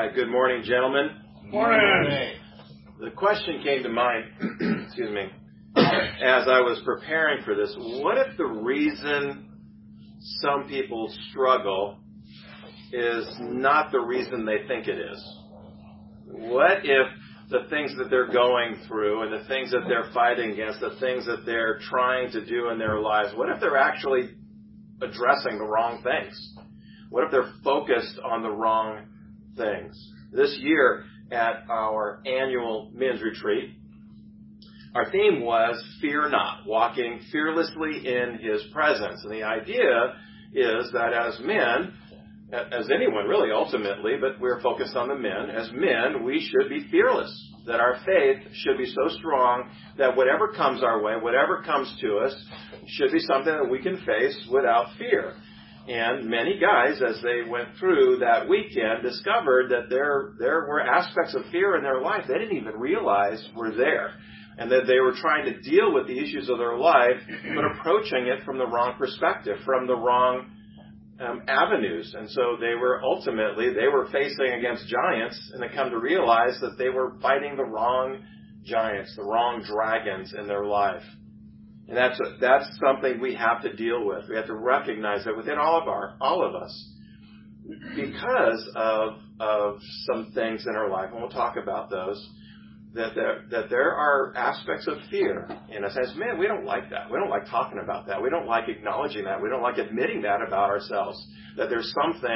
right, good morning, gentlemen. Morning. The question came to mind, excuse me, as I was preparing for this. What if the reason some people struggle is not the reason they think it is? What if the things that they're going through and the things that they're fighting against, the things that they're trying to do in their lives, what if they're actually addressing the wrong things? What if they're focused on the wrong things? This year at our annual men's retreat, our theme was Fear Not, walking fearlessly in His presence. And the idea is that as men, as anyone really ultimately, but we're focused on the men, as men we should be fearless, that our faith should be so strong that whatever comes our way, whatever comes to us, should be something that we can face without fear. And many guys, as they went through that weekend, discovered that there were aspects of fear in their life they didn't even realize were there. And that they were trying to deal with the issues of their life, but approaching it from the wrong perspective, from the wrong avenues. And so they were facing against giants, and they come to realize that they were fighting the wrong giants, the wrong dragons in their life. And that's something we have to deal with. We have to recognize that within all of us, because of some things in our life, and we'll talk about those, that there are aspects of fear in us. As men, we don't like that. We don't like talking about that. We don't like acknowledging that. We don't like admitting that about ourselves. That there's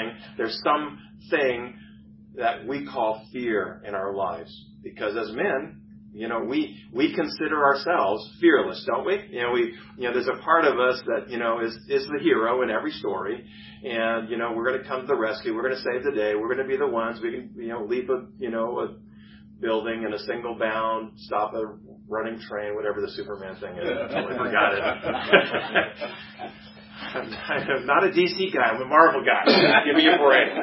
something that we call fear in our lives. Because as men, we consider ourselves fearless, don't we? There's a part of us that, is the hero in every story. And, we're going to come to the rescue. We're going to save the day. We're going to be the ones. We can, leap a building in a single bound, stop a running train, whatever the Superman thing is. I totally forgot it. I'm not a DC guy. I'm a Marvel guy. Give me a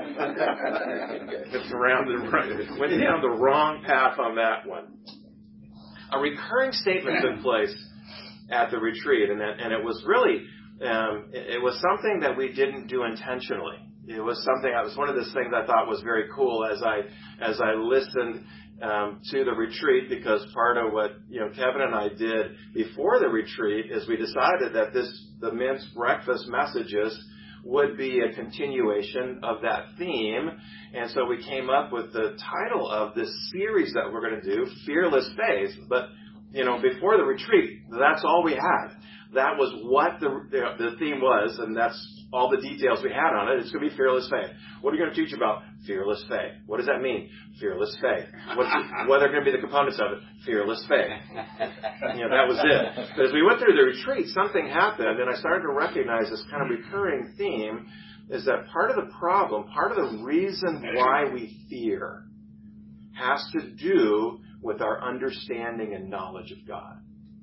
break. It's went down the wrong path on that one. A recurring statement took place at the retreat, and it was really, it was something that we didn't do intentionally. It was one of those things I thought was very cool as I listened to the retreat, because part of what Kevin and I did before the retreat is we decided that the men's breakfast messages would be a continuation of that theme. And so we came up with the title of this series that we're going to do, Fearless Faith. But, before the retreat, that's all we had. That was what the theme was, and that's all the details we had on it. It's going to be Fearless Faith. What are you going to teach about? Fearless faith. What does that mean? Fearless faith. What are going to be the components of it? Fearless faith. That was it. But as we went through the retreat, something happened, and I started to recognize this kind of recurring theme is that part of the problem, part of the reason why we fear has to do with our understanding and knowledge of God.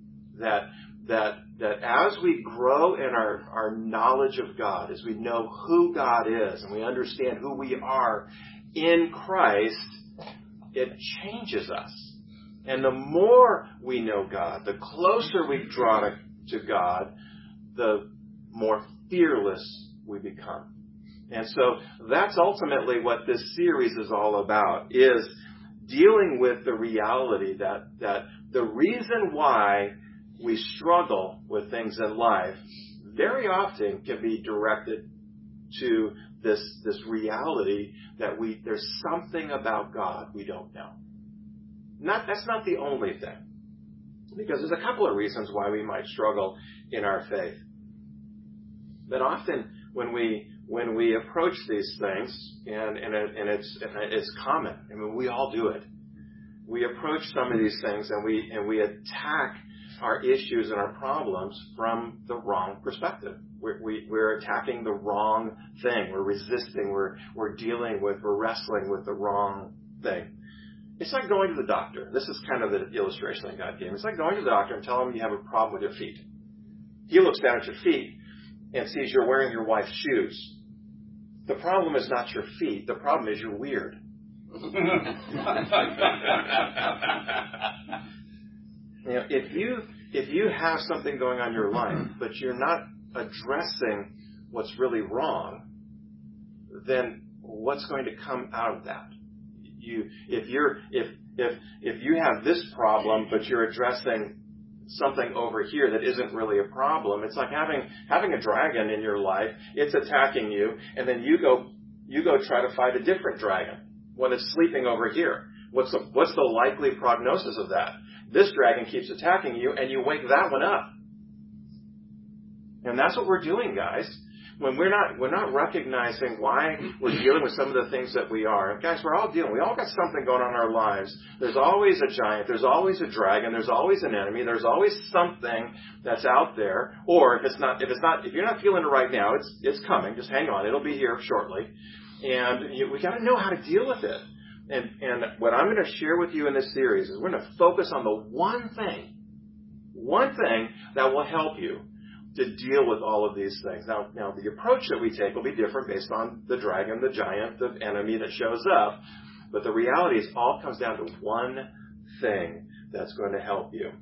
That as we grow in our knowledge of God, as we know who God is and we understand who we are in Christ, it changes us. And the more we know God, the closer we draw to God, the more fearless we become. And so that's ultimately what this series is all about, is dealing with the reality that the reason why we struggle with things in life very often can be directed to this reality that there's something about God we don't know. That's not the only thing, because there's a couple of reasons why we might struggle in our faith. But often when we approach these things, and it's common. I mean, we all do it. We approach some of these things and we attack our issues and our problems from the wrong perspective. We're attacking the wrong thing. We're resisting. We're wrestling with the wrong thing. It's like going to the doctor. This is kind of the illustration that God gave me. It's like going to the doctor and telling him you have a problem with your feet. He looks down at your feet and sees you're wearing your wife's shoes. The problem is not your feet. The problem is you're weird. If you have something going on in your life, but you're not addressing what's really wrong, then what's going to come out of that? if you have this problem, but you're addressing something over here that isn't really a problem, it's like having a dragon in your life. It's attacking you, and then you go try to fight a different dragon when it's sleeping over here. What's the likely prognosis of that? This dragon keeps attacking you, and you wake that one up. And that's what we're doing, guys. When we're not recognizing why we're dealing with some of the things that we are. And guys, we all got something going on in our lives. There's always a giant. There's always a dragon. There's always an enemy. There's always something that's out there. Or if you're not feeling it right now, it's coming. Just hang on. It'll be here shortly. And we got to know how to deal with it. And what I'm going to share with you in this series is we're going to focus on the one thing that will help you to deal with all of these things. Now, the approach that we take will be different based on the dragon, the giant, the enemy that shows up. But the reality is, all comes down to one thing that's going to help you.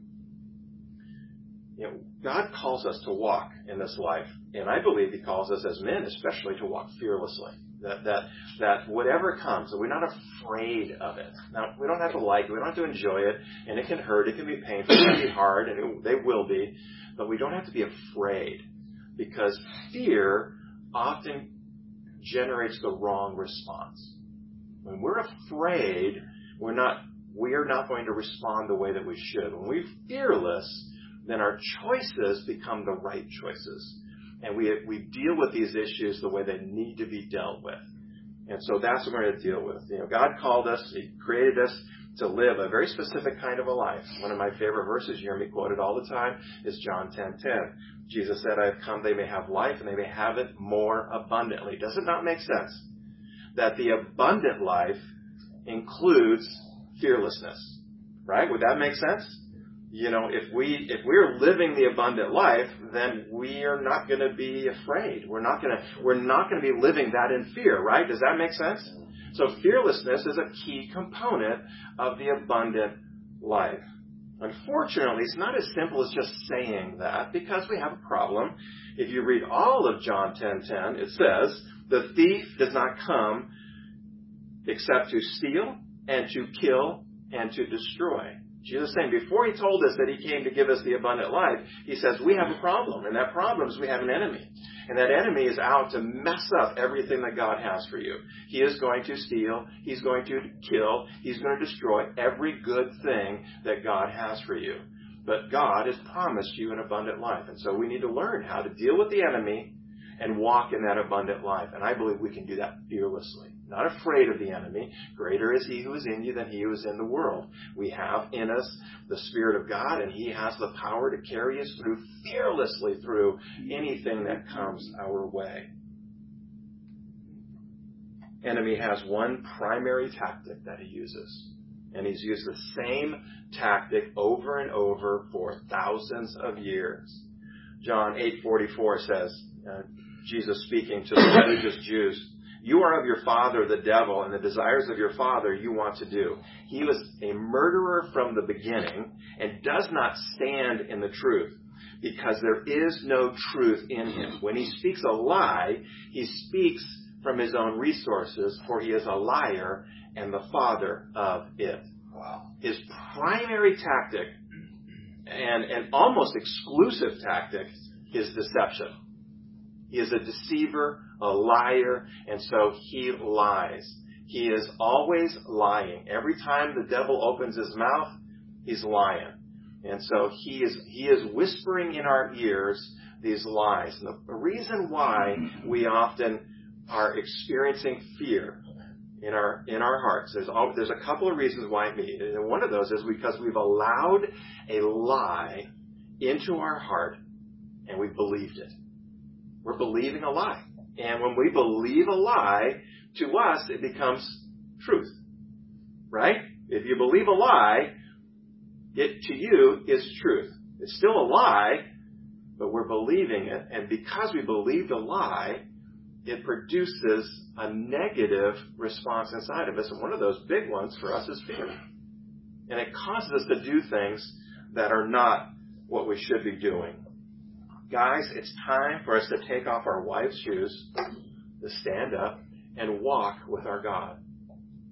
God calls us to walk in this life, and I believe He calls us as men, especially, to walk fearlessly. That whatever comes, that we're not afraid of it. Now, we don't have to like it, we don't have to enjoy it, and it can hurt, it can be painful, it can be hard, and they will be. But we don't have to be afraid, because fear often generates the wrong response. When we're afraid, we are not going to respond the way that we should. When we're fearless, then our choices become the right choices. And we deal with these issues the way they need to be dealt with. And so that's what we're going to deal with. God called us, He created us to live a very specific kind of a life. One of my favorite verses, you hear me quoted all the time, is John 10:10. Jesus said, I have come they may have life and they may have it more abundantly. Does it not make sense that the abundant life includes fearlessness? Right? Would that make sense? If we're living the abundant life, then we are not going to be afraid. We're not going to be living that in fear, right? Does that make sense? So fearlessness is a key component of the abundant life. Unfortunately, it's not as simple as just saying that, because we have a problem. If you read all of John 10:10, it says, the thief does not come except to steal and to kill and to destroy. Jesus is saying, before He told us that He came to give us the abundant life, He says we have a problem. And that problem is we have an enemy. And that enemy is out to mess up everything that God has for you. He is going to steal. He's going to kill. He's going to destroy every good thing that God has for you. But God has promised you an abundant life. And so we need to learn how to deal with the enemy and walk in that abundant life. And I believe we can do that fearlessly. Not afraid of the enemy. Greater is He who is in you than he who is in the world. We have in us the Spirit of God, and He has the power to carry us fearlessly through anything that comes our way. Enemy has one primary tactic that he uses. And he's used the same tactic over and over for thousands of years. John 8:44 says, Jesus speaking to the religious Jews, you are of your father, the devil, and the desires of your father you want to do. He was a murderer from the beginning and does not stand in the truth, because there is no truth in him. When he speaks a lie, he speaks from his own resources, for he is a liar and the father of it. Wow. His primary tactic and almost exclusive tactic is deception. He is a deceiver, a liar, and so he lies. He is always lying. Every time the devil opens his mouth, he's lying. And so he is whispering in our ears these lies. And the reason why we often are experiencing fear in our hearts, there's a couple of reasons why it may be. And one of those is because we've allowed a lie into our heart and we believed it. We're believing a lie. And when we believe a lie, to us, it becomes truth. Right? If you believe a lie, it to you is truth. It's still a lie, but we're believing it. And because we believed a lie, it produces a negative response inside of us. And one of those big ones for us is fear. And it causes us to do things that are not what we should be doing. Guys, it's time for us to take off our wife's shoes, to stand up, and walk with our God.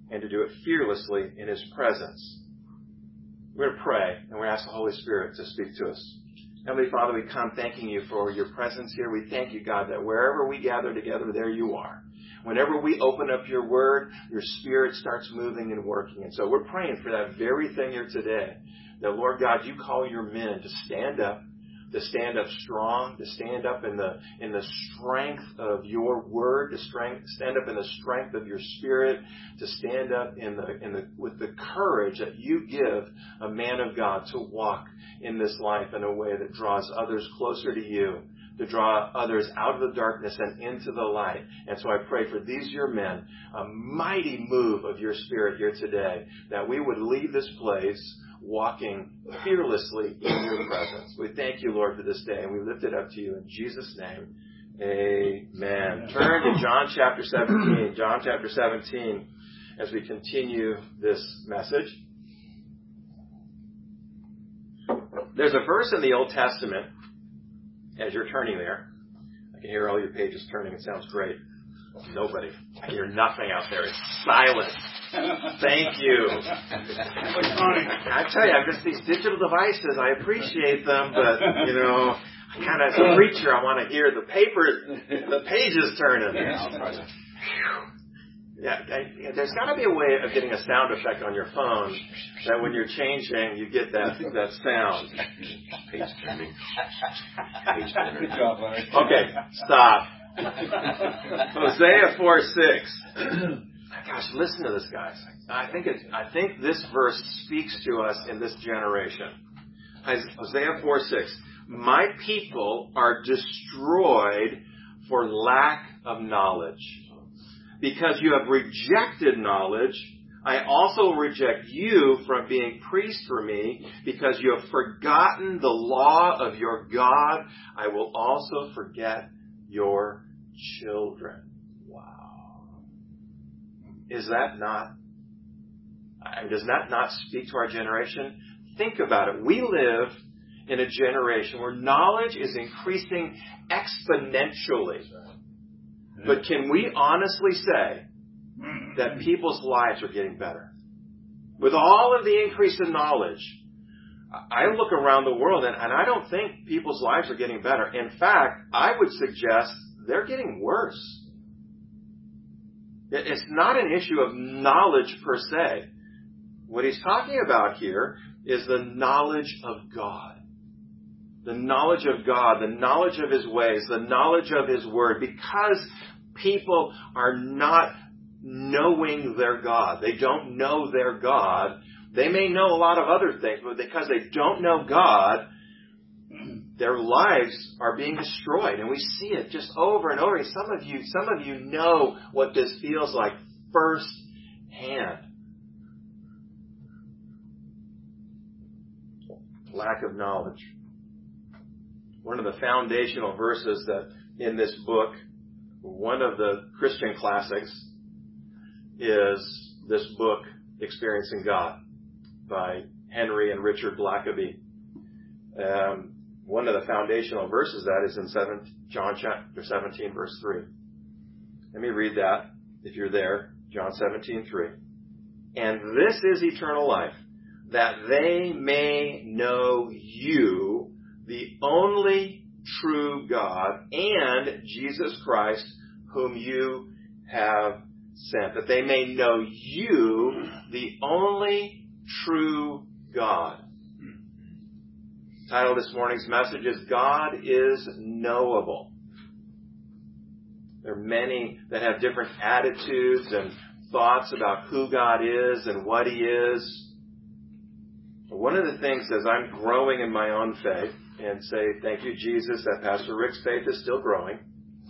and to do it fearlessly in His presence. We're going to pray, and we're going to ask the Holy Spirit to speak to us. Heavenly Father, we come thanking You for Your presence here. We thank You, God, that wherever we gather together, there You are. Whenever we open up Your Word, Your Spirit starts moving and working. And so we're praying for that very thing here today. That, Lord God, You call Your men to stand up strong, to stand up in the strength of Your Word, to stand up in the strength of Your Spirit, to stand up with the courage that You give a man of God to walk in this life in a way that draws others closer to You, to draw others out of the darkness and into the light. And so I pray for these Your men, a mighty move of Your Spirit here today, that we would leave this place walking fearlessly in Your presence. We thank You, Lord, for this day, and we lift it up to You in Jesus' name. Amen. Turn to John chapter 17. John chapter 17, as we continue this message. There's a verse in the Old Testament, as you're turning there. I can hear all your pages turning. It sounds great. Nobody. I hear nothing out there. It's silent. Thank you. I tell you, I've just these digital devices. I appreciate them, but, I kind of, as a preacher, I want to hear the pages turning. Yeah, I'll try to. There's got to be a way of getting a sound effect on your phone that when you're changing, you get that sound. Page turning. Page turning. Good job, Larry. Okay, stop. Hosea 4:6. Gosh, listen to this, guys. I think this verse speaks to us in this generation. Hosea 4:6. My people are destroyed for lack of knowledge. Because you have rejected knowledge, I also reject you from being priest for me. Because you have forgotten the law of your God, I will also forget your children. Does that not speak to our generation? Think about it. We live in a generation where knowledge is increasing exponentially. But can we honestly say that people's lives are getting better? With all of the increase in knowledge, I look around the world and I don't think people's lives are getting better. In fact, I would suggest they're getting worse. It's not an issue of knowledge per se. What he's talking about here is the knowledge of God. The knowledge of God, the knowledge of His ways, the knowledge of His Word. Because people are not knowing their God. They don't know their God. They may know a lot of other things, but because they don't know God, their lives are being destroyed. And we see it just over and over. Some of you know what this feels like firsthand. Lack of knowledge. One of the foundational verses that in this book, one of the Christian classics, is this book, Experiencing God, by Henry and Richard Blackaby. One of the foundational verses that is in John chapter 17, verse 3. Let me read that, if you're there. John 17:3. And this is eternal life, that they may know You, the only true God, and Jesus Christ, whom You have sent. That they may know You, the only true God. The title of this morning's message is God is Knowable. There are many that have different attitudes and thoughts about who God is and what He is. One of the things as I'm growing in my own faith, and say, thank you, Jesus, that Pastor Rick's faith is still growing.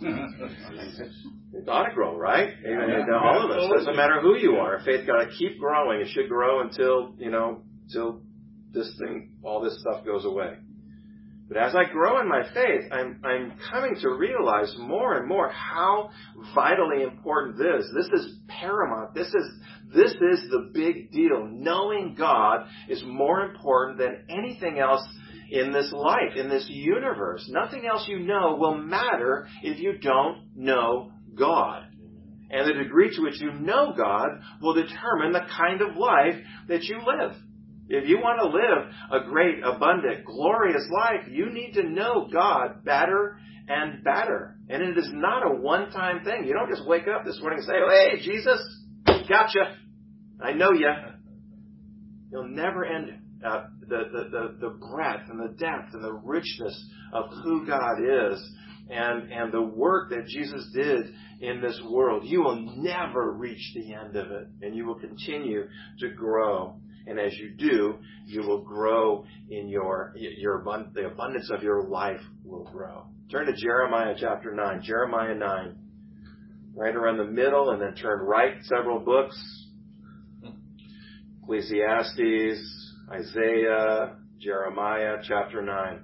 It ought to grow, right? Amen. All of us. Doesn't matter who you are. Faith got to keep growing. It should grow until all this stuff goes away. But as I grow in my faith, I'm coming to realize more and more how vitally important this is. This is paramount. This is the big deal. Knowing God is more important than anything else in this life, in this universe. Nothing else you know will matter if you don't know God. And the degree to which you know God will determine the kind of life that you live. If you want to live a great, abundant, glorious life, you need to know God better and better. And it is not a one-time thing. You don't just wake up this morning and say, "Oh, hey, Jesus, gotcha. I know you." You'll never end the breadth and the depth and the richness of who God is and the work that Jesus did in this world. You will never reach the end of it, and you will continue to grow. And as you do, you will grow in the abundance of your life will grow. Turn to Jeremiah chapter 9. Jeremiah 9. Right around the middle, and then turn right several books. Ecclesiastes, Isaiah, Jeremiah chapter 9.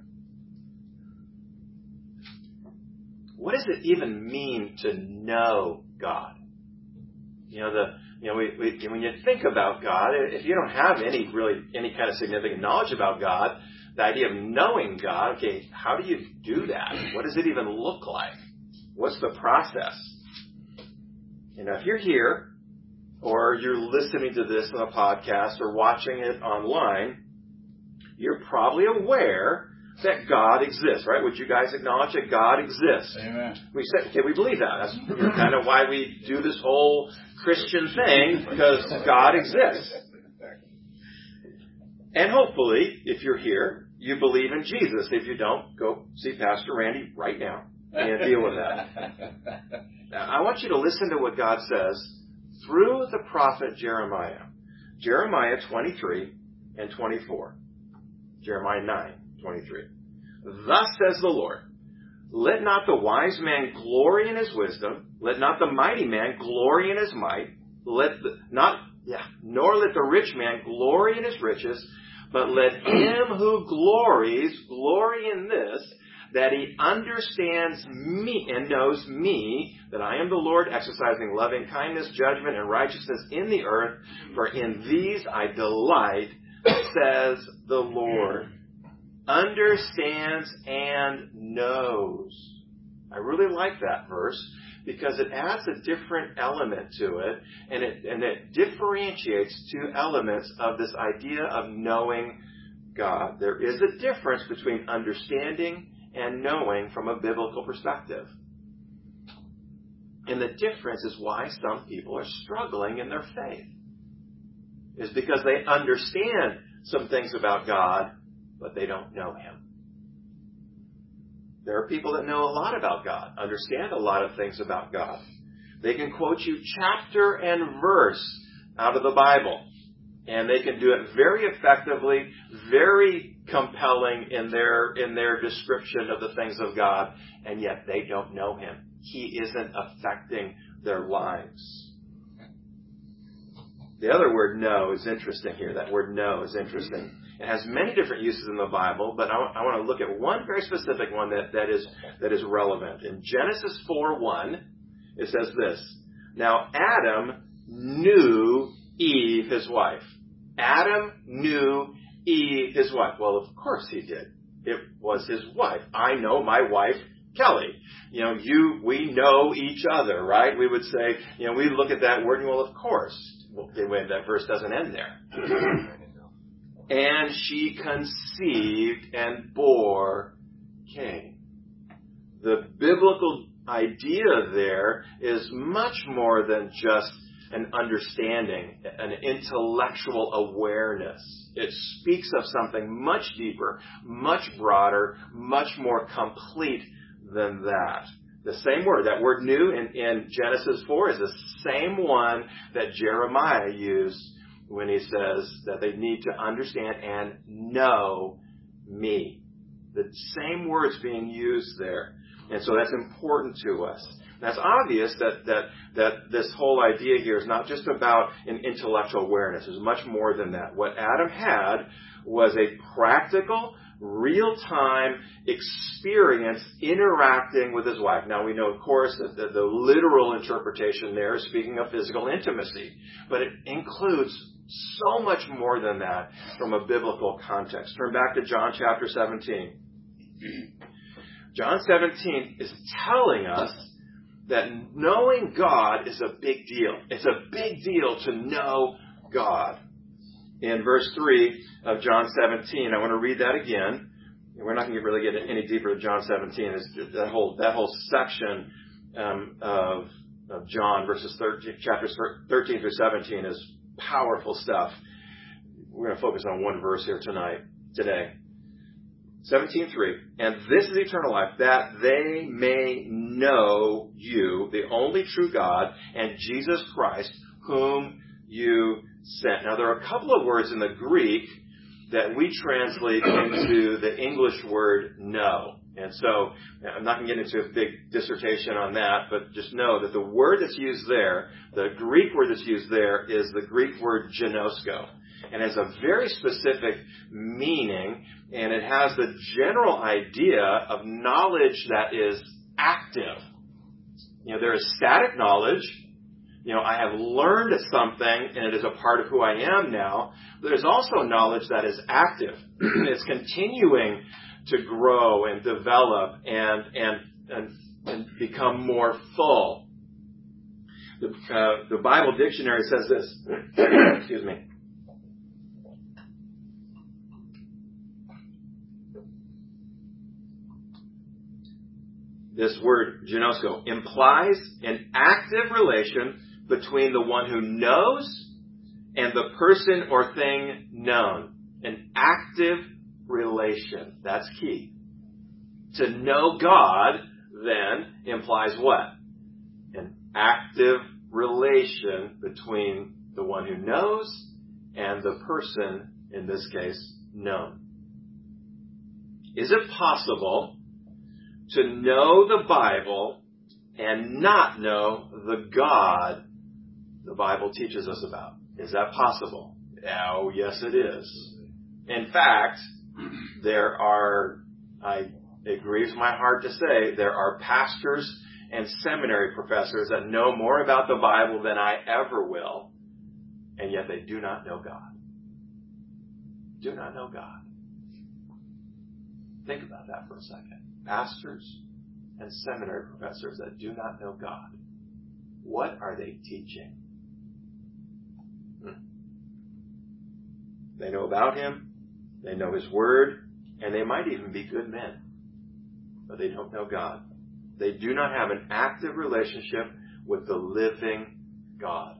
What does it even mean to know God? When you think about God, if you don't have any kind of significant knowledge about God, the idea of knowing God, okay, how do you do that? What does it even look like? What's the process? If you're here, or you're listening to this on a podcast or watching it online, you're probably aware that God exists, right? Would you guys acknowledge that God exists? Amen. We believe that. That's kind of why we do this whole Christian thing, because God exists. And hopefully, if you're here, you believe in Jesus. If you don't, go see Pastor Randy right now and deal with that. Now, I want you to listen to what God says through the prophet Jeremiah. Jeremiah 23 and 24. Jeremiah 9:23. Thus says the Lord, let not the wise man glory in his wisdom, let not the mighty man glory in his might, nor let the rich man glory in his riches, but let him who glories glory in this, that he understands me and knows me, that I am the Lord, exercising loving kindness, judgment, and righteousness in the earth, for in these I delight, says the Lord. Understands and knows. I really like that verse because it adds a different element to it, and it differentiates two elements of this idea of knowing God. There is a difference between understanding and knowing from a biblical perspective. And the difference is why some people are struggling in their faith. Is because they understand some things about God, but they don't know Him. There are people that know a lot about God, understand a lot of things about God. They can quote you chapter and verse out of the Bible. And they can do it very effectively, very compelling in their description of the things of God, and yet they don't know Him. He isn't affecting their lives. The other word know is interesting here. That word know is interesting. It has many different uses in the Bible, but I want to look at one very specific one that is relevant. In Genesis 4:1, it says this, now Adam knew Eve, his wife. Adam knew Eve, his wife. Well, of course he did. It was his wife. I know my wife, Kelly. We know each other, right? We would say, we look at that word and, well, of course. Well, that verse doesn't end there. And she conceived and bore Cain. The biblical idea there is much more than just an understanding, an intellectual awareness. It speaks of something much deeper, much broader, much more complete than that. The same word, that word knew in Genesis 4 is the same one that Jeremiah used when he says that they need to understand and know me. The same word's being used there. And so that's important to us. Now, it's obvious that this whole idea here is not just about an intellectual awareness. There's much more than that. What Adam had was a practical, real-time experience interacting with his wife. Now, we know, of course, that the literal interpretation there is speaking of physical intimacy. But it includes so much more than that from a biblical context. Turn back to John chapter 17. John 17 is telling us that knowing God is a big deal. It's a big deal to know God. In verse 3 of John 17, I want to read that again. We're not going to really get any deeper to John 17. That whole section of John, chapters 13 through 17 is powerful stuff. We're going to focus on one verse here today. 17:3, and this is eternal life, that they may know you, the only true God, and Jesus Christ, whom you sent. Now, there are a couple of words in the Greek that we translate into the English word know. And so, I'm not going to get into a big dissertation on that, but just know that the word that's used there, the Greek word that's used there, is the Greek word ginosko. And has a very specific meaning, and it has the general idea of knowledge that is active. There is static knowledge. I have learned something, and it is a part of who I am now. There's also knowledge that is active. It's continuing to grow and develop and become more full. The Bible dictionary says this. Excuse me. This word, ginosko, implies an active relation between the one who knows and the person or thing known. An active relation. That's key. To know God, then, implies what? An active relation between the one who knows and the person, in this case, known. Is it possible to know the Bible and not know the God the Bible teaches us about? Is that possible? Oh, yes, it is. In fact, it grieves my heart to say, there are pastors and seminary professors that know more about the Bible than I ever will, and yet they do not know God. Do not know God. Think about that for a second. Pastors and seminary professors that do not know God. What are they teaching? They know about Him, they know His Word, and they might even be good men. But they don't know God. They do not have an active relationship with the living God.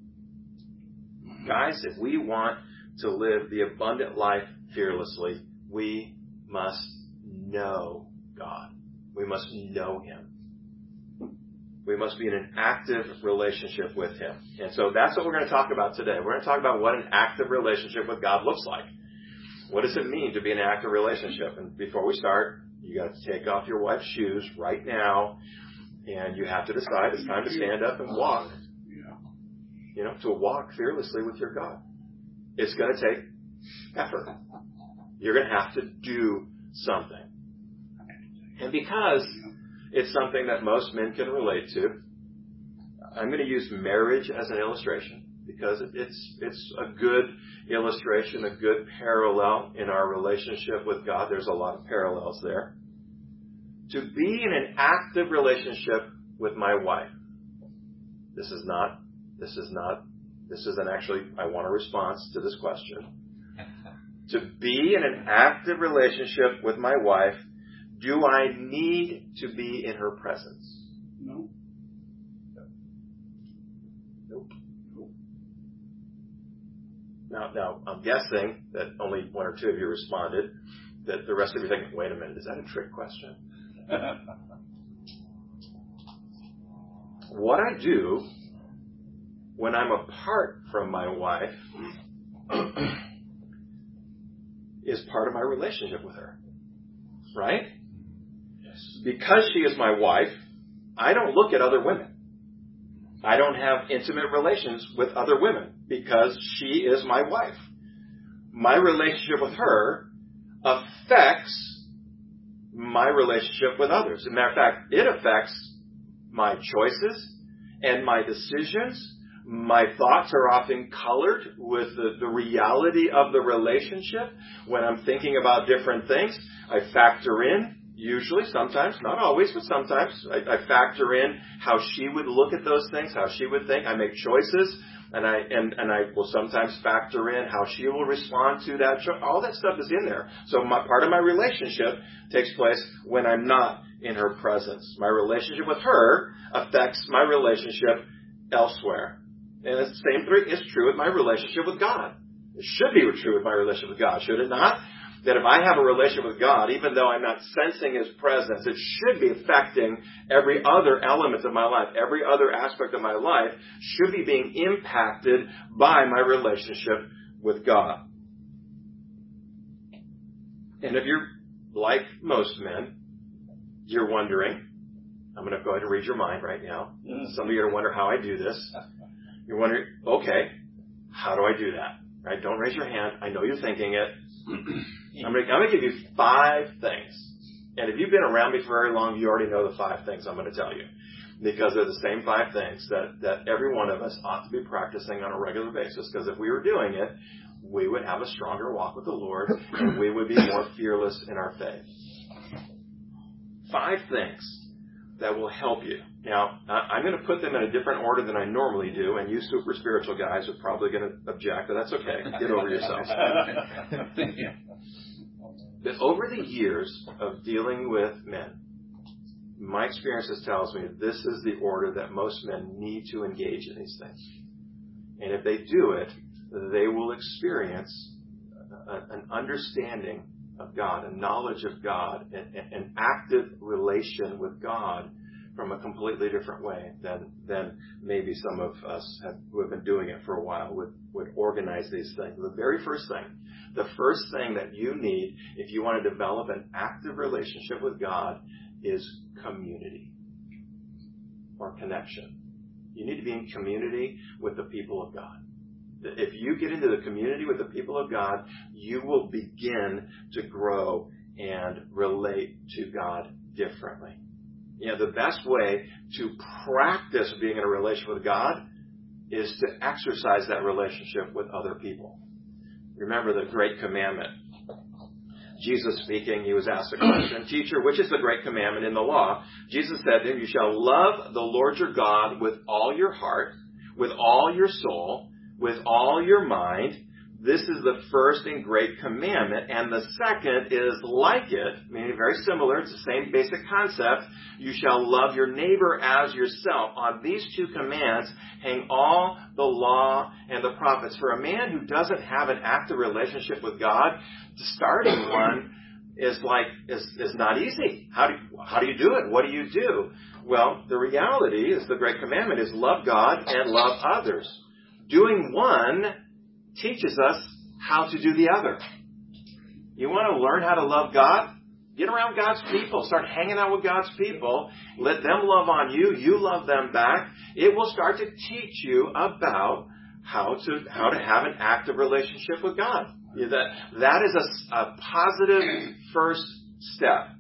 Guys, if we want to live the abundant life fearlessly, we must know God. We must know Him. We must be in an active relationship with Him. And so that's what we're going to talk about today. We're going to talk about what an active relationship with God looks like. What does it mean to be in an active relationship? And before we start, you got to take off your wife's shoes right now, and you have to decide it's time to stand up and walk. To walk fearlessly with your God. It's going to take effort. You're going to have to do something. And because it's something that most men can relate to, I'm going to use marriage as an illustration because it's a good illustration, a good parallel in our relationship with God. There's a lot of parallels there. To be in an active relationship with my wife. This isn't actually, I want a response to this question. To be in an active relationship with my wife, do I need to be in her presence? No. Nope. Now, I'm guessing that only one or two of you responded, that the rest of you are thinking, wait a minute, is that a trick question? What I do when I'm apart from my wife is part of my relationship with her. Right? Because she is my wife, I don't look at other women. I don't have intimate relations with other women because she is my wife. My relationship with her affects my relationship with others. As a matter of fact, it affects my choices and my decisions. My thoughts are often colored with the reality of the relationship. When I'm thinking about different things, I factor in, Usually, sometimes, not always, but sometimes, I factor in how she would look at those things, how she would think. I make choices, and I will sometimes factor in how she will respond to that. All that stuff is in there. So part of my relationship takes place when I'm not in her presence. My relationship with her affects my relationship elsewhere. And the same thing is true with my relationship with God. It should be true with my relationship with God, should it not? That if I have a relationship with God, even though I'm not sensing His presence, it should be affecting every other element of my life. Every other aspect of my life should be being impacted by my relationship with God. And if you're like most men, you're wondering, I'm going to go ahead and read your mind right now. Some of you are going to wonder how I do this. You're wondering, okay, how do I do that? Right? Don't raise your hand. I know you're thinking it. I'm going to give you 5 things. And if you've been around me for very long, you already know the 5 things I'm going to tell you. Because they're the same 5 things that every one of us ought to be practicing on a regular basis. Because if we were doing it, we would have a stronger walk with the Lord, and we would be more fearless in our faith. 5 things that will help you. Now, I'm going to put them in a different order than I normally do, and you super spiritual guys are probably going to object, but that's okay. Get over yourselves. But over the years of dealing with men, my experiences tells me this is the order that most men need to engage in these things. And if they do it, they will experience an understanding of God, a knowledge of God, an active relation with God from a completely different way than maybe some of us who have been doing it for a while would organize these things. The very first thing that you need if you want to develop an active relationship with God is community or connection. You need to be in community with the people of God. If you get into the community with the people of God, you will begin to grow and relate to God differently. You know, the best way to practice being in a relationship with God is to exercise that relationship with other people. Remember the great commandment. Jesus speaking, he was asked a question, "Teacher, which is the great commandment in the law?" Jesus said to him, "You shall love the Lord your God with all your heart, with all your soul, with all your mind. This is the first and great commandment, and the second is like it," meaning very similar. It's the same basic concept. "You shall love your neighbor as yourself. On these 2 commands hang all the law and the prophets." For a man who doesn't have an active relationship with God, starting one is not easy. How do you do it? What do you do? Well, the reality is the great commandment is love God and love others. Doing one teaches us how to do the other. You want to learn how to love God? Get around God's people. Start hanging out with God's people. Let them love on you. You love them back. It will start to teach you about how to have an active relationship with God. That is a positive first step.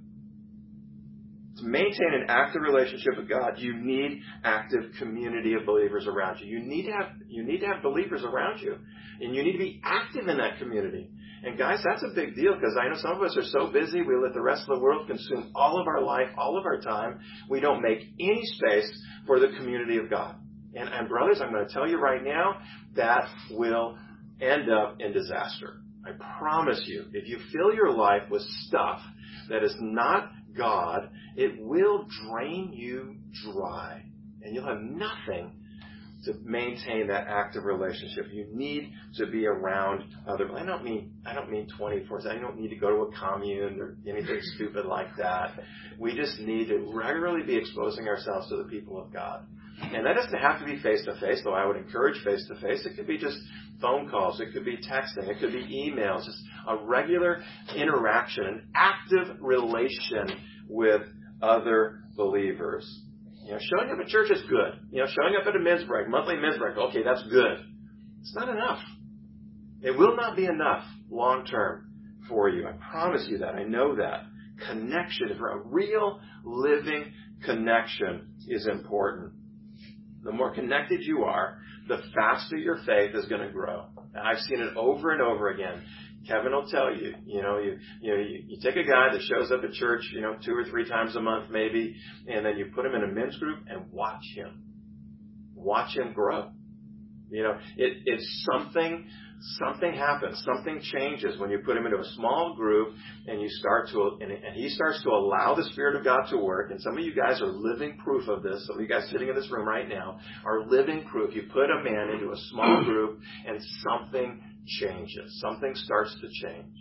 To maintain an active relationship with God, you need active community of believers around you. You need to have believers around you, and you need to be active in that community. And guys, that's a big deal, because I know some of us are so busy, we let the rest of the world consume all of our life, all of our time. We don't make any space for the community of God. And brothers, I'm going to tell you right now, that will end up in disaster. I promise you, if you fill your life with stuff that is not God, it will drain you dry, and you'll have nothing to maintain that active relationship. You need to be around other. I don't mean 24/7. I don't need to go to a commune or anything stupid like that. We just need to regularly be exposing ourselves to the people of God. And that doesn't have to be face-to-face, though I would encourage face-to-face. It could be just phone calls. It could be texting. It could be emails. Just a regular interaction, an active relation with other believers. Showing up at church is good. Showing up at a men's break, monthly men's break, okay, that's good. It's not enough. It will not be enough long-term for you. I promise you that. I know that. Connection, for a real living connection, is important. The more connected you are, the faster your faith is going to grow. And I've seen it over and over again. Kevin will tell you, you take a guy that shows up at church, 2 or 3 times a month maybe, and then you put him in a men's group and watch him grow. It's something happens, something changes when you put him into a small group and he starts to allow the Spirit of God to work. And some of you guys are living proof of this. Some of you guys sitting in this room right now are living proof. You put a man into a small group and something changes. Something starts to change.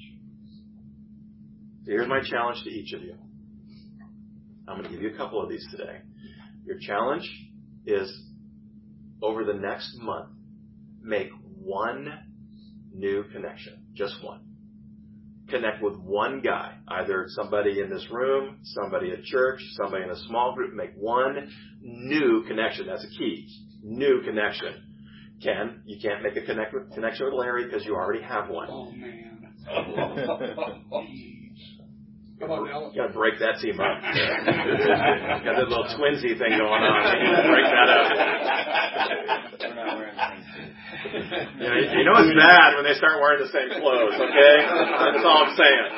So here's my challenge to each of you. I'm going to give you a couple of these today. Your challenge is, over the next month, make one new connection. Just one. Connect with one guy. Either somebody in this room, somebody at church, somebody in a small group. Make one new connection. That's a key. New connection. Ken, you can't make a connection with Larry because you already have one. Oh, man. Come on, Alan. You got to break that team up. Got that little twinsy thing going on. You need to break that up. We're not wearing things. You know it's bad when they start wearing the same clothes, okay? That's all I'm saying.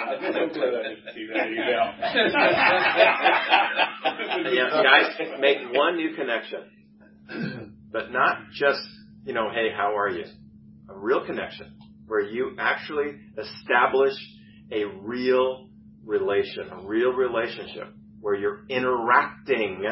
Guys, make one new connection. But not just, hey, how are you? A real connection where you actually establish a real relationship where you're interacting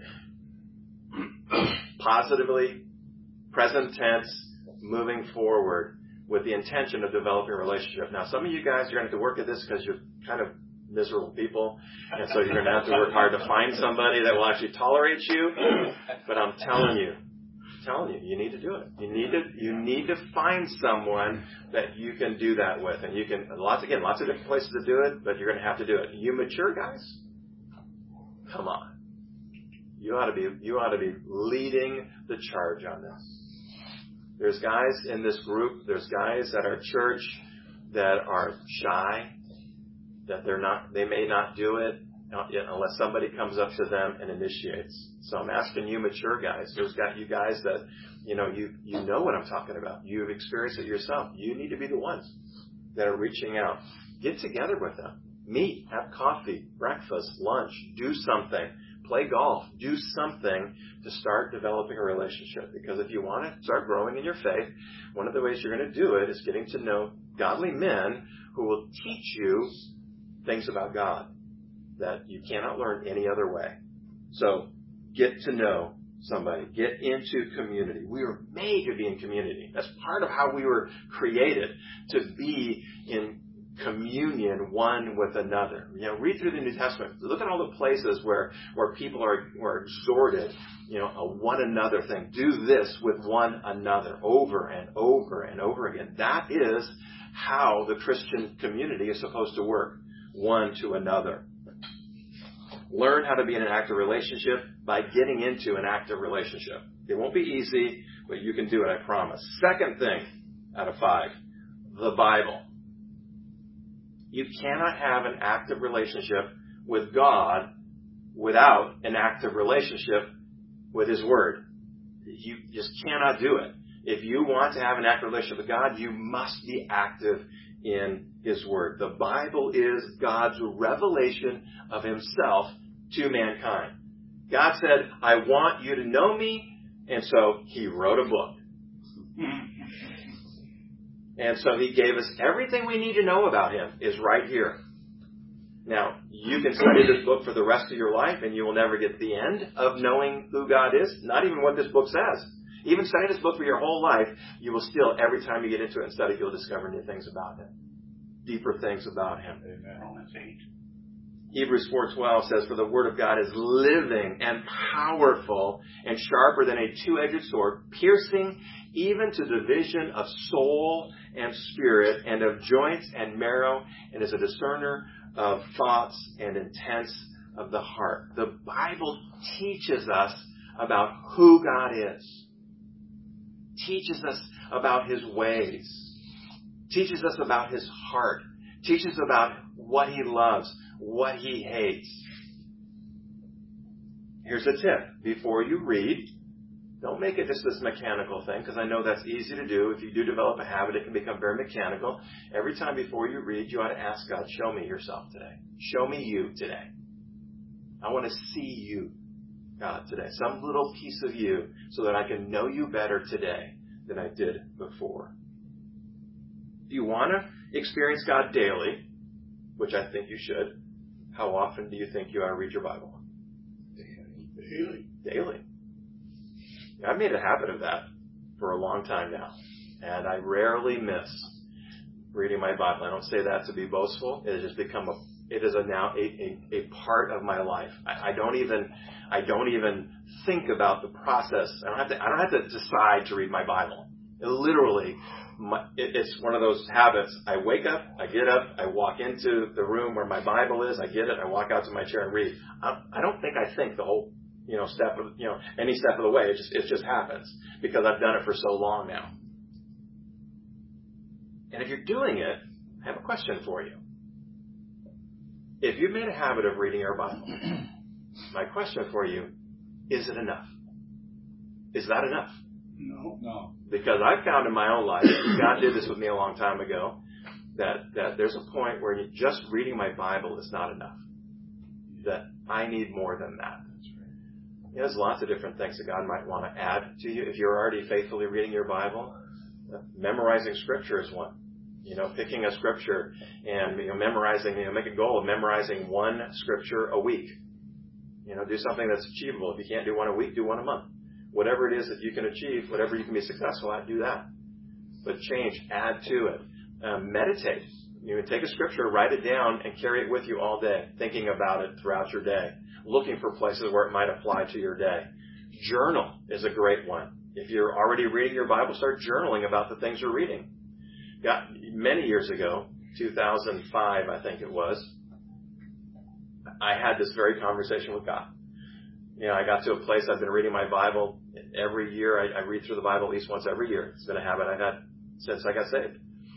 positively, present tense, moving forward with the intention of developing a relationship. Now, some of you guys, you're going to have to work at this because you're kind of miserable people, and so you're going to have to work hard to find somebody that will actually tolerate you. But I'm telling you, you need to do it. You need to find someone that you can do that with, and you can lots of different places to do it. But you're going to have to do it. You mature guys, come on. You ought to be leading the charge on this. There's guys in this group. There's guys at our church that are shy. That they may not do it unless somebody comes up to them and initiates. So I'm asking you mature guys, you guys that, you know what I'm talking about. You've experienced it yourself. You need to be the ones that are reaching out. Get together with them. Meet, have coffee, breakfast, lunch, do something. Play golf. Do something to start developing a relationship. Because if you want to start growing in your faith, one of the ways you're going to do it is getting to know godly men who will teach you things about God that you cannot learn any other way. So get to know somebody. Get into community. We were made to be in community. That's part of how we were created, to be in communion one with another. Read through the New Testament. Look at all the places where people were exhorted, a one another thing. Do this with one another over and over and over again. That is how the Christian community is supposed to work, one to another. Learn how to be in an active relationship by getting into an active relationship. It won't be easy, but you can do it, I promise. Second thing out of 5, the Bible. You cannot have an active relationship with God without an active relationship with His Word. You just cannot do it. If you want to have an active relationship with God, you must be active in His Word. The Bible is God's revelation of Himself to mankind. God said, I want you to know me, and so He wrote a book. And so He gave us everything we need to know about Him is right here. Now, you can study this book for the rest of your life, and you will never get to the end of knowing who God is, not even what this book says. Even studying this book for your whole life, you will still, every time you get into it and study, you'll discover new things about Him. Deeper things about Him. Romans 8. Hebrews 4:12 says, for the Word of God is living and powerful and sharper than a two-edged sword, piercing even to division of soul and spirit and of joints and marrow, and is a discerner of thoughts and intents of the heart. The Bible teaches us about who God is. Teaches us about His ways. Teaches us about His heart. Teaches about what He loves, what He hates. Here's a tip. Before you read, Don't make it just this mechanical thing, because I know that's easy to do. If you do develop a habit, it can become very mechanical. Every time before you read, you ought to ask God, show me yourself today. Show me you today. I want to see you, God, today. Some little piece of you so that I can know you better today than I did before. If you want to experience God daily, which I think you should, how often do you think you ought to read your Bible? Daily. I've made a habit of that for a long time now, and I rarely miss reading my Bible. I don't say that to be boastful. It has just become now a part of my life. I don't even think about the process. I don't have to decide to read my Bible. It's one of those habits. I wake up, I get up, I walk into the room where my Bible is, I get it, I walk out to my chair and read. I don't think I think the whole any step of the way. It just happens because I've done it for so long now. And if you're doing it, I have a question for you. If you've made a habit of reading your Bible, my question for you, is it enough? Is that enough? No. Because I've found in my own life, God did this with me a long time ago, that there's a point where just reading my Bible is not enough. That I need more than that. There's lots of different things that God might want to add to you. If you're already faithfully reading your Bible, memorizing Scripture is one. Picking a Scripture and memorizing, make a goal of memorizing one Scripture a week. Do something that's achievable. If you can't do one a week, do one a month. Whatever it is that you can achieve, whatever you can be successful at, do that. But change, add to it. Meditate. Take a Scripture, write it down, and carry it with you all day, thinking about it throughout your day, looking for places where it might apply to your day. Journal is a great one. If you're already reading your Bible, start journaling about the things you're reading. Many years ago, 2005, I think it was, I had this very conversation with God. I got to a place, I've been reading my Bible every year. I read through the Bible at least once every year. It's been a habit I've had since I got saved.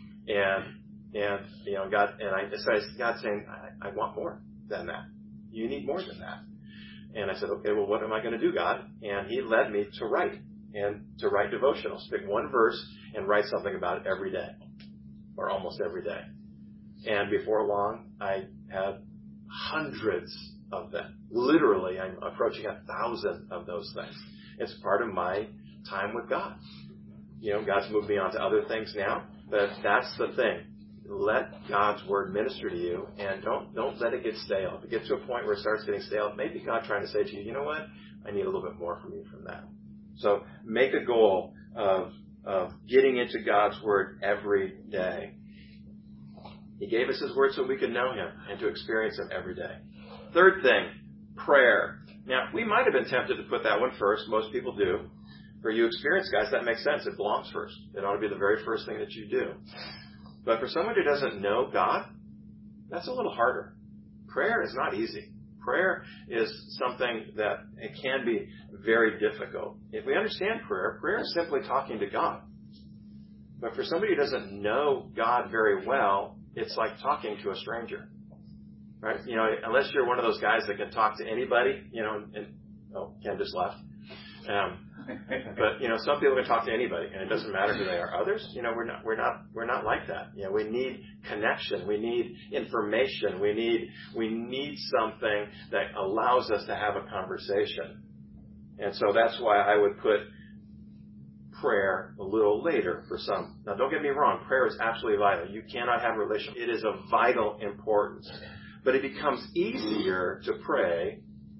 God's saying, I want more than that. You need more than that. And I said, okay, well, what am I going to do, God? And He led me to write devotionals. Pick one verse and write something about it every day, or almost every day. And before long, I had hundreds of them. Literally, I'm approaching 1,000 of those things. It's part of my time with God. God's moved me on to other things now, but that's the thing. Let God's Word minister to you, and don't let it get stale. If it gets to a point where it starts getting stale, maybe God trying to say to you, you know what? I need a little bit more from you from that. So make a goal of getting into God's Word every day. He gave us His Word so we could know Him and to experience Him every day. Third thing, prayer. Now, we might have been tempted to put that one first. Most people do. For you experienced guys, that makes sense. It belongs first. It ought to be the very first thing that you do. But for someone who doesn't know God, that's a little harder. Prayer is not easy. Prayer is something that it can be very difficult. If we understand prayer, prayer is simply talking to God. But for somebody who doesn't know God very well, it's like talking to a stranger. Right? Unless you're one of those guys that can talk to anybody, Ken just left. But some people can talk to anybody, and it doesn't matter who they are. Others, we're not like that. We need connection. We need information. We need something that allows us to have a conversation. And so that's why I would put prayer a little later for some. Now, don't get me wrong. Prayer is absolutely vital. You cannot have a relationship. It is of vital importance. But it becomes easier to pray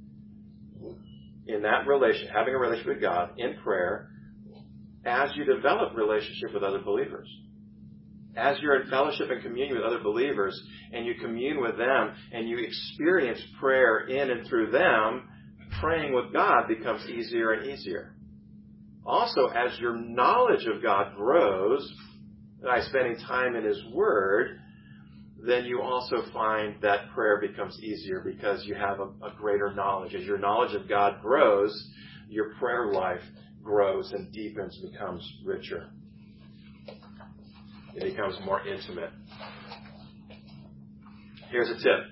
in that relation, having a relationship with God in prayer, as you develop relationship with other believers. As you're in fellowship and communion with other believers, and you commune with them, and you experience prayer in and through them, praying with God becomes easier and easier. Also, as your knowledge of God grows, by spending time in His Word, then you also find that prayer becomes easier because you have a greater knowledge. As your knowledge of God grows, your prayer life grows and deepens, becomes richer. It becomes more intimate. Here's a tip.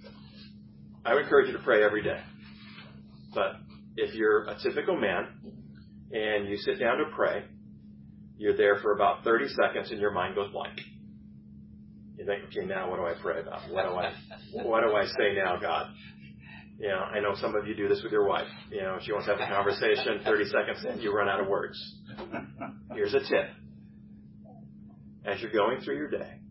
I would encourage you to pray every day. But if you're a typical man and you sit down to pray. You're there for about 30 seconds and your mind goes blank. You think, okay, now what do I pray about? What do I say now, God? You know, I know some of you do this with your wife. You know, she wants to have a conversation, 30 seconds in, you run out of words. Here's a tip. As you're going through your day,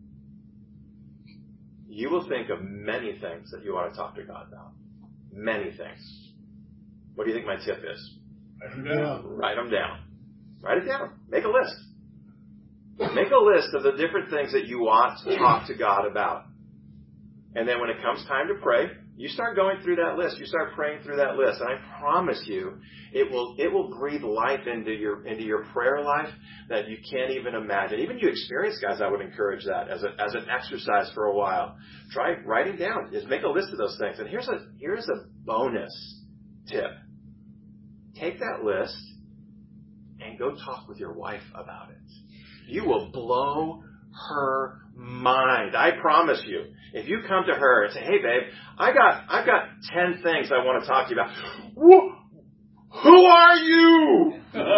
you will think of many things that you want to talk to God about. Many things. What do you think my tip is? Write them down. Write them down. Write it down. Make a list. Make a list of the different things that you ought to talk to God about. And then when it comes time to pray, you start going through that list. You start praying through that list. And I promise you, it will breathe life into your prayer life that you can't even imagine. Even you experienced guys, I would encourage that as an exercise for a while. Try writing down. Just make a list of those things. And here's a bonus tip. Take that list and go talk with your wife about it. You will blow her mind. I promise you. If you come to her and say, "Hey, babe, I've got 10 things I want to talk to you about." Who are you?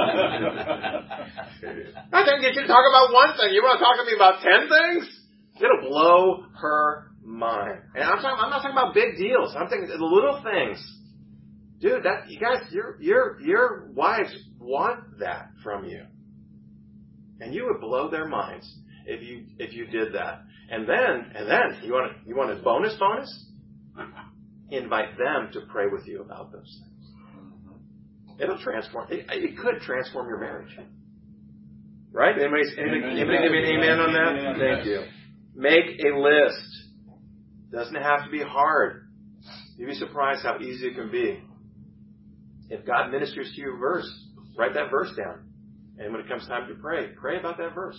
I can't get you to talk about one thing. You want to talk to me about 10 things? It'll blow her mind. And I'm not talking about big deals. I'm thinking the little things. Dude, you guys, your wives want that from you. And you would blow their minds if you did that. And then you want a bonus? Invite them to pray with you about those things. It'll transform. It could transform your marriage. Right? Anybody give me an amen on that? Thank you. Make a list. Doesn't have to be hard. You'd be surprised how easy it can be. If God ministers to you a verse, write that verse down. And when it comes time to pray about that verse.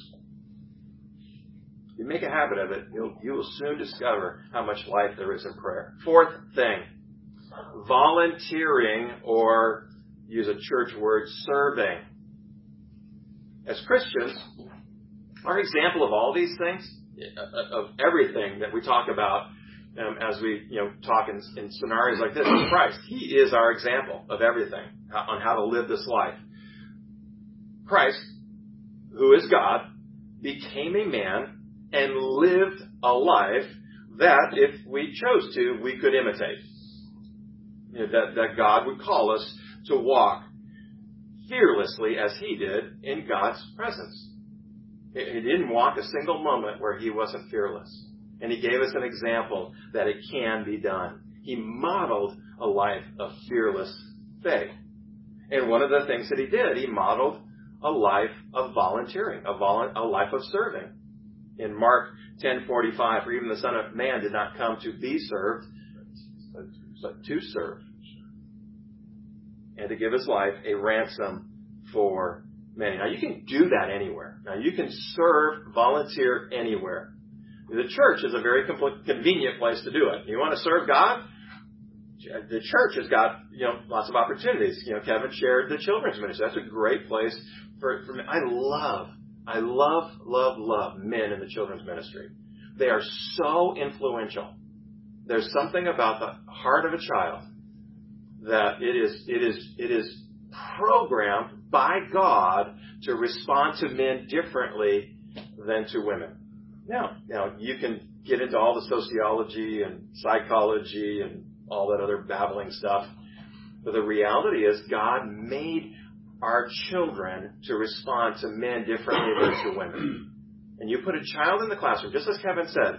If you make a habit of it, you will soon discover how much life there is in prayer. Fourth thing, volunteering, or use a church word, serving. As Christians, our example of all these things, of everything that we talk about as we talk in scenarios like this, is Christ. He is our example of everything on how to live this life. Christ, who is God, became a man and lived a life that, if we chose to, we could imitate. That God would call us to walk fearlessly as he did in God's presence. He didn't walk a single moment where he wasn't fearless. And he gave us an example that it can be done. He modeled a life of fearless faith. And one of the things that he did, he modeled a life of volunteering, a life of serving. In Mark 10:45, for even the Son of Man did not come to be served, but to serve, and to give his life a ransom for many. Now, you can do that anywhere. Now, you can serve, volunteer anywhere. The church is a very convenient place to do it. You want to serve God? The church has got lots of opportunities. Kevin shared the children's ministry. That's a great place for me. I love men in the children's ministry. They are so influential. There's something about the heart of a child that it is programmed by God to respond to men differently than to women. Now you can get into all the sociology and psychology and all that other babbling stuff, but the reality is God made our children to respond to men differently than to women. And you put a child in the classroom, just as Kevin said,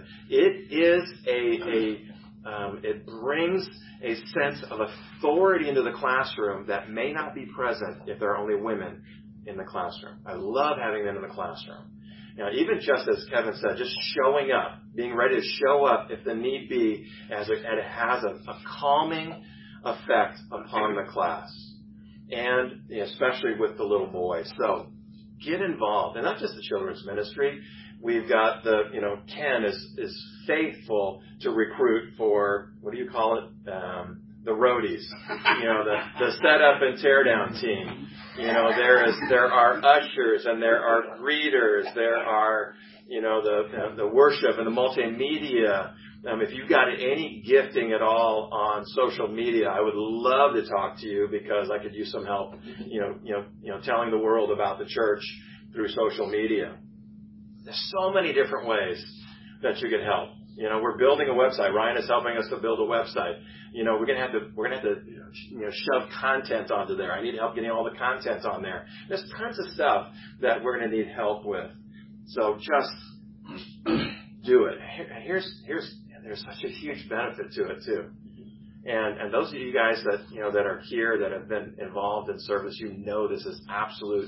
it brings a sense of authority into the classroom that may not be present if there are only women in the classroom. I love having them in the classroom. Even just as Kevin said, just showing up, being ready to show up if the need be, as it has a calming effect upon the class. And especially with the little boys. So get involved. And not just the children's ministry. We've got Ken is faithful to recruit for, what do you call it? the roadies, the setup and teardown team. There are ushers and there are greeters. There are, the worship and the multimedia. If you've got any gifting at all on social media, I would love to talk to you because I could use some help, telling the world about the church through social media. There's so many different ways that you could help. We're building a website. Ryan is helping us to build a website. We're gonna have to shove content onto there. I need help getting all the content on there. There's tons of stuff that we're gonna need help with. So just do it. There's such a huge benefit to it too. And those of you guys that are here that have been involved in service, this is absolute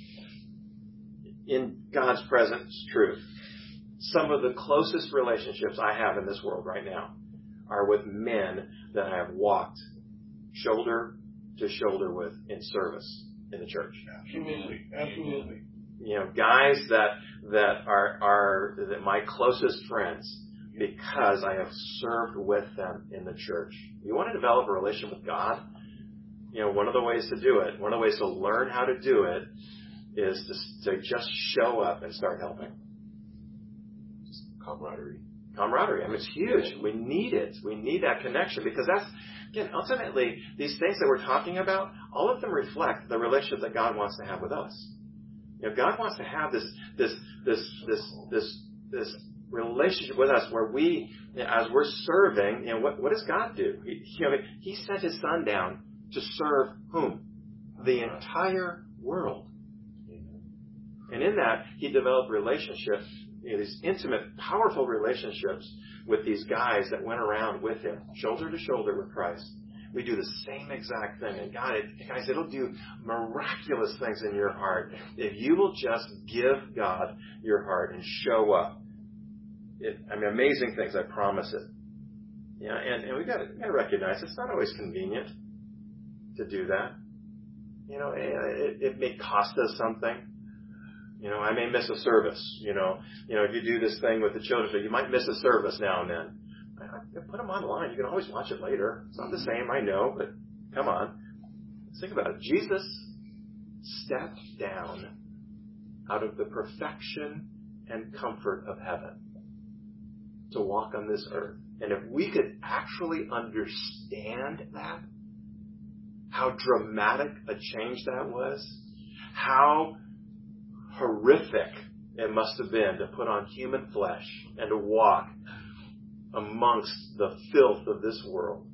in God's presence truth. Some of the closest relationships I have in this world right now are with men that I have walked shoulder to shoulder with in service in the church. Absolutely. Guys that are my closest friends because I have served with them in the church. You want to develop a relationship with God? One of the ways to do it, one of the ways to learn how to do it is to just show up and start helping. Camaraderie. I mean, it's huge. We need it. We need that connection because that's, again, ultimately, these things that we're talking about, all of them reflect the relationship that God wants to have with us. God wants to have this relationship with us where we, as we're serving, what does God do? He sent His Son down to serve whom? The entire world. And in that, He developed relationships, these intimate, powerful relationships with these guys that went around with Him, shoulder to shoulder with Christ. We do the same exact thing. And guys, it'll do miraculous things in your heart if you will just give God your heart and show up. Amazing things, I promise it. And we've got to recognize it's not always convenient to do that. It may cost us something. I may miss a service. If you do this thing with the children, you might miss a service now and then. Put them online. You can always watch it later. It's not the same, I know, but come on. Let's think about it. Jesus stepped down out of the perfection and comfort of heaven to walk on this earth. And if we could actually understand that, how dramatic a change that was, how horrific it must have been to put on human flesh and to walk amongst the filth of this world.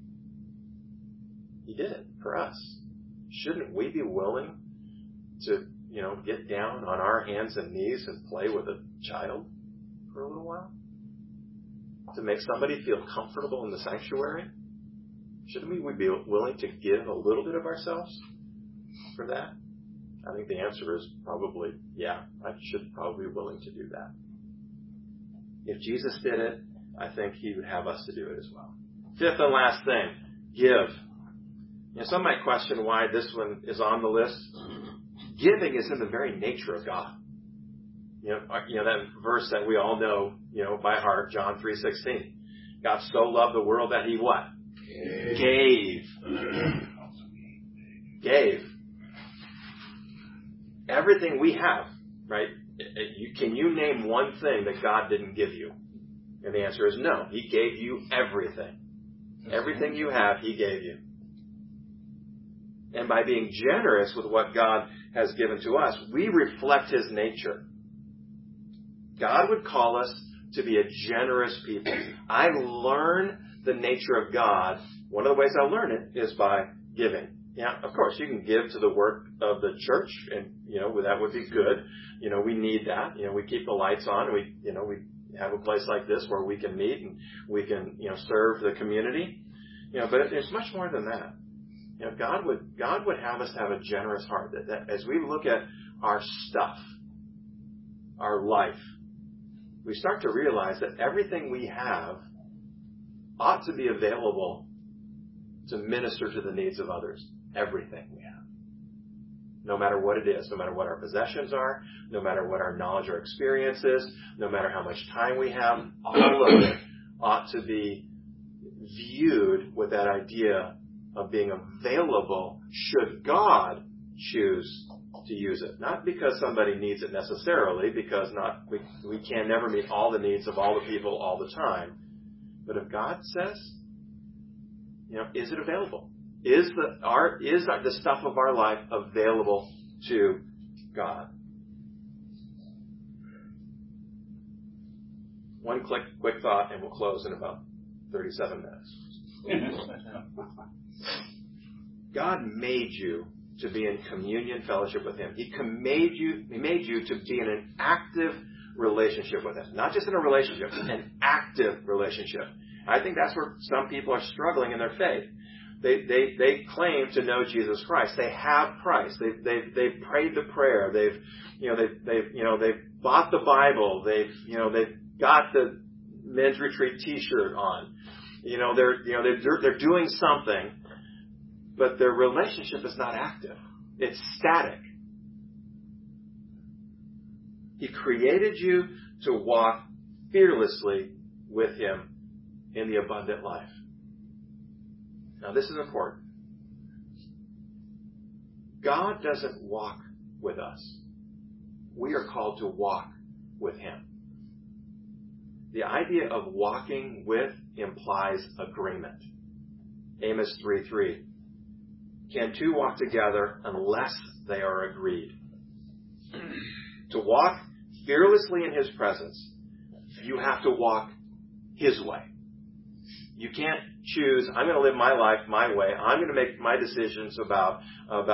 He did it for us. Shouldn't we be willing to, get down on our hands and knees and play with a child for a little while? To make somebody feel comfortable in the sanctuary? Shouldn't we be willing to give a little bit of ourselves for that? I think the answer is probably, yeah, I should probably be willing to do that. If Jesus did it, I think He would have us to do it as well. Fifth and last thing, give. Some might question why this one is on the list. Giving is in the very nature of God. That verse that we all know, by heart, John 3:16. God so loved the world that He what? Gave. Everything we have, right? Can you name one thing that God didn't give you? And the answer is no. He gave you everything. Everything you have, He gave you. And by being generous with what God has given to us, we reflect His nature. God would call us to be a generous people. I learn the nature of God. One of the ways I learn it is by giving. Of course, you can give to the work of the church, and that would be good. We need that. We keep the lights on. We have a place like this where we can meet and we can serve the community. But there's much more than that. God would have us have a generous heart. That as we look at our stuff, our life, we start to realize that everything we have ought to be available to minister to the needs of others. Everything we have. No matter what it is, no matter what our possessions are, no matter what our knowledge or experience is, no matter how much time we have, all of it ought to be viewed with that idea of being available should God choose to use it. Not because somebody needs it necessarily, because we can never meet all the needs of all the people all the time. But if God says, is it available? Is the stuff of our life available to God? One quick thought, and we'll close in about 37 minutes. God made you to be in communion fellowship with Him. He made you to be in an active relationship with Him. Not just in a relationship, an active relationship. I think that's where some people are struggling in their faith. They claim to know Jesus Christ. They have Christ. They've prayed the prayer. They've bought the Bible. They've got the men's retreat T-shirt on. They're doing something, but their relationship is not active. It's static. He created you to walk fearlessly with Him in the abundant life. Now, this is important. God doesn't walk with us. We are called to walk with Him. The idea of walking with implies agreement. Amos 3:3. Can two walk together unless they are agreed? To walk fearlessly in His presence, you have to walk His way. You can't choose, I'm going to live my life my way. I'm going to make my decisions about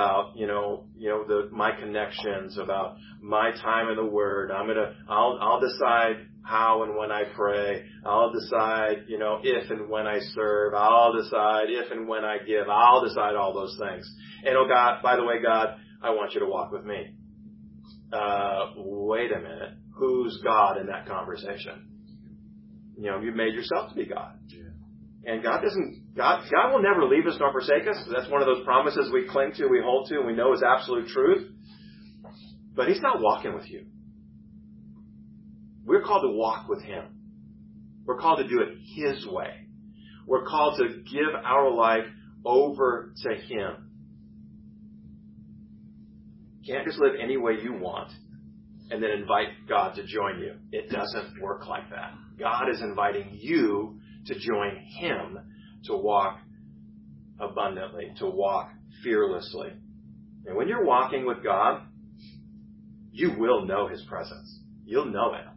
my connections, about my time in the Word. I'll decide how and when I pray. I'll decide, if and when I serve. I'll decide if and when I give. I'll decide all those things. And God, by the way, God, I want you to walk with me. Wait a minute. Who's God in that conversation? You've made yourself to be God. And God will never leave us nor forsake us. That's one of those promises we cling to, we hold to, and we know is absolute truth. But He's not walking with you. We're called to walk with Him. We're called to do it His way. We're called to give our life over to Him. You can't just live any way you want and then invite God to join you. It doesn't work like that. God is inviting you to join Him to walk abundantly, to walk fearlessly. And when you're walking with God, you will know His presence. You'll know it.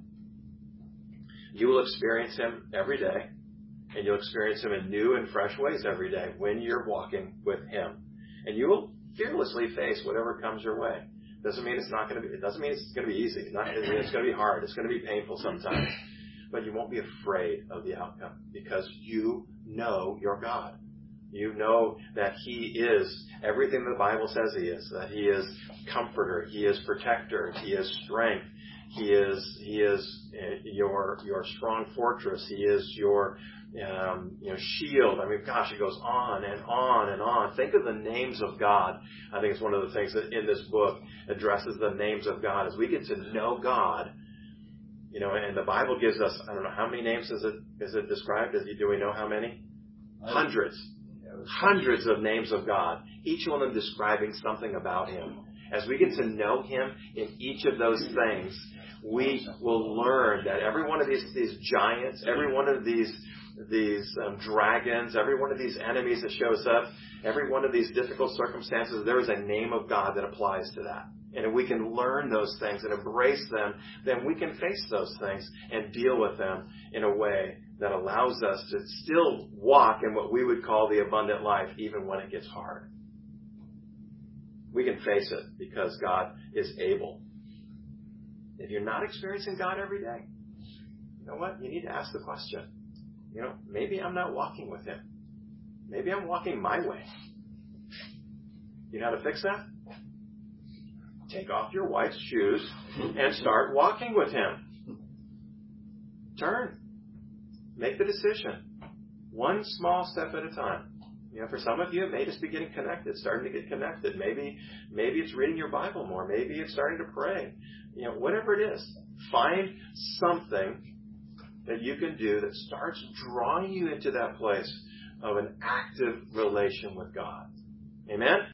You will experience Him every day, and you'll experience Him in new and fresh ways every day when you're walking with Him. And you will fearlessly face whatever comes your way. Doesn't mean it's going to be easy. It's going to be hard. It's going to be painful sometimes. But you won't be afraid of the outcome because you know your God. You know that He is everything the Bible says He is. That He is comforter. He is protector. He is strength. He is your strong fortress. He is your shield. I mean, gosh, it goes on and on and on. Think of the names of God. I think it's one of the things that in this book addresses the names of God. As we get to know God, and the Bible gives us, I don't know, how many names is it described? Do we know how many? Hundreds. Hundreds of names of God. Each one of them describing something about Him. As we get to know Him in each of those things, we will learn that every one of these giants, every one of these dragons, every one of these enemies that shows up, every one of these difficult circumstances, there is a name of God that applies to that. And if we can learn those things and embrace them, then we can face those things and deal with them in a way that allows us to still walk in what we would call the abundant life, even when it gets hard. We can face it because God is able. If you're not experiencing God every day, you know what? You need to ask the question. Maybe I'm not walking with Him. Maybe I'm walking my way. You know how to fix that? Take off your wife's shoes and start walking with Him. Turn. Make the decision. One small step at a time. For some of you, it may just be getting connected, starting to get connected. Maybe it's reading your Bible more. Maybe it's starting to pray. Whatever it is, find something that you can do that starts drawing you into that place of an active relation with God. Amen?